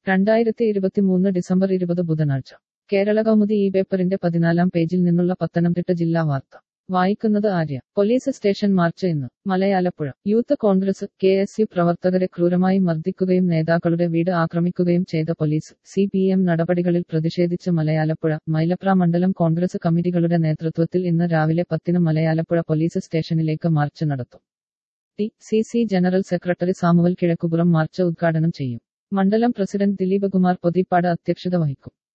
2023 December 20 ബുധനാഴ്ച കേരളകൗമുദി ഈ പേപ്പറിന്റെ 14 പേജിൽ നിന്നുള്ള പത്തനംതിട്ട ജില്ലാ വാർത്ത വായിക്കുന്നത് ആര്യ. പോലീസ് സ്റ്റേഷൻ മാർച്ച് ഇന്ന്. മലയാലപ്പുഴ. യൂത്ത് കോൺഗ്രസ് KSU പ്രവർത്തകരെ ക്രൂരമായി മർദ്ദിക്കുകയും നേതാക്കളുടെ വീട് ആക്രമിക്കുകയും ചെയ്ത പോലീസ് CPM നടപടികളിൽ പ്രതിഷേധിച്ച് മലയാലപ്പുഴ മൈലപ്ര മണ്ഡലം കോൺഗ്രസ് കമ്മിറ്റികളുടെ നേതൃത്വത്തിൽ ഇന്ന് രാവിലെ 10 മലയാലപ്പുഴ പോലീസ് സ്റ്റേഷനിലേക്ക് മാർച്ച് നടത്തും. DCC general secretary Samuel Kizhakkupuram march ഉദ്ഘാടനം ചെയ്യും. മണ്ഡലം പ്രസിഡന്റ് ദിലീപകുമാർ പൊതിപ്പാട് അധ്യക്ഷത വഹിക്കും.